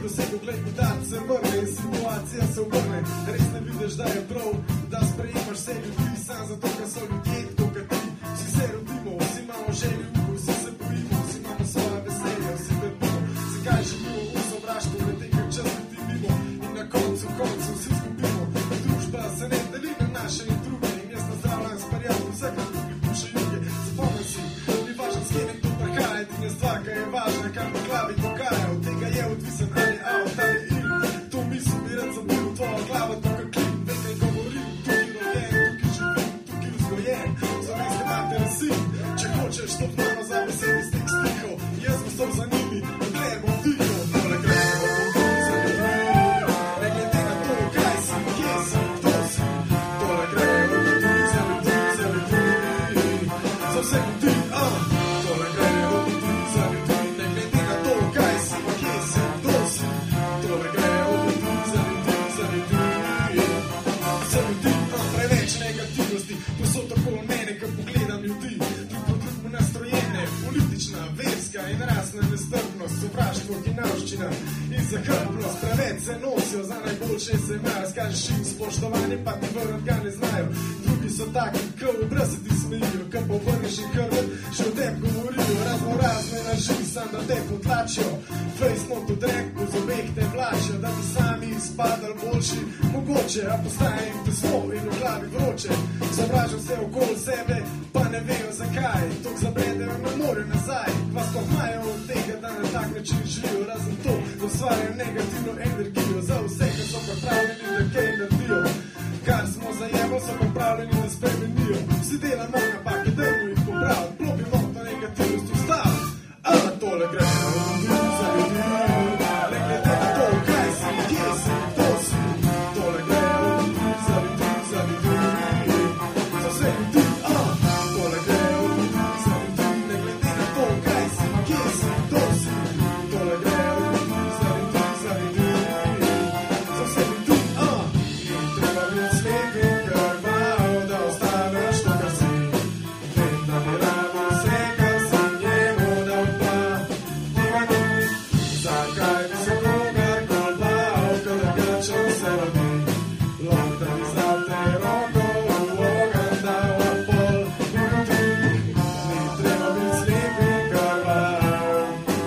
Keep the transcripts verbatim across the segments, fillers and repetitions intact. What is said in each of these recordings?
dosegel, glej, podat se vrne in situacija se obrne. Res ne vidiš, da je prav, da sprejemaš vse ljudi, sam zato, ker so ljudje tako, kot ti. Vsi se rodimo, vsi imamo željo, vsi se bojimo, vsi imamo svoje veselje, vsi vedimo, zakaj živimo v sovraštvu, ne tega čas leti mimo in na koncu, koncu vsi zgubimo. Družba se ne deli na naše in druge in jaz nazdravljam s prijateljem vsega drugi duše juge. Zapomni si, ni važno s kjenim to prihaja, edina stvar, kaj je važna, kam v glavi dogaja. Od tega je odvisen ali out ali in. To misl bi rad zabil, tvoja glava tukaj klim, nekaj govorim, tukaj rojen, tukaj živim, tukaj vzgojen. Zaveste mater sin, če hočeš to znamo za besedi stik stihov, jaz bo stol za njimi, dokler bom dihal. Tole gremo, tukaj za ljudi, ne glede na to, kaj si, kje si, kdo si. Tole gremo, tukaj za ljudi, za ljudi, za vse ljudi, a. Tole gremo, tukaj za ljudi, ne glede na to, kaj si, kje si, kdo si. Tole gremo, tukaj za ljudi, za ljudi, za ljudi, a. Preveč negativnosti, posod okolo mene, ko pogledam ljudi, drug po drugmu nastrojene, politična, verska in rasna nestrpnost, sovraštvo, hinavščina in zahrbnost. Preveč se nosijo, za najboljše se imajo, skažeš jim spoštovanje, pa ti vrnat ga ne znajo. Drugi so taki, ko v obraz se ti smejijo, ko povrneš in hrbet, še o tem govorijo, razno razne laži, sam da te potlačijo. Face not od reku, z obeh te vlačijo, da bi sami izpadali boljši, mogoče, a postaje jim tesno in v glavi vroče. Zavražam se okoli sebe, pa ne vejo zakaj, tok zabredejo ne more nazaj. Vas pa imajo od tega, da na tak način živijo, razen to, da ustvarjajo negativno energijo. Za vse, ki so pripravljeni, da kaj naredijo, kar smo zajemali, so pripravljeni, da spremenijo. Vsi delamo napake, dajmo jih popraviti, plopimo to negativnost ustaviti. A tole gremo, ljudi za ljudi, ne glede na to, kaj si, kje si, kdo si. Tole gremo, ljudi za ljudi, za ljudi, za vse ljudi, a. Tole gremo, ljudi za ljudi, ne glede na to, kaj si, kje si, kdo si. Tole gremo, ljudi za ljudi, za ljudi, za vse ljudi, a. Ni treba biti slep in krvav, da ostaneš to, kar si. Vem, da bi rado vse, kar si njemu dal pa. Zakaj bi se kogarkoli bal, kadar grčem se rodi? Lahko da bi za te roko v ogenj dal, a pol ljudi. Ni treba biti slep in krvav.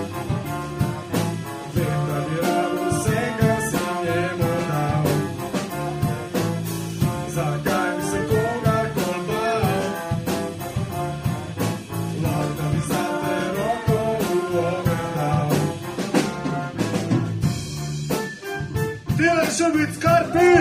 Vem, da bi rado vse, kar si njemu dal. Zakaj bi se kogarkoli bal? Lahko da bi za te roko v ogenj dal. Delaš še biti skarpi!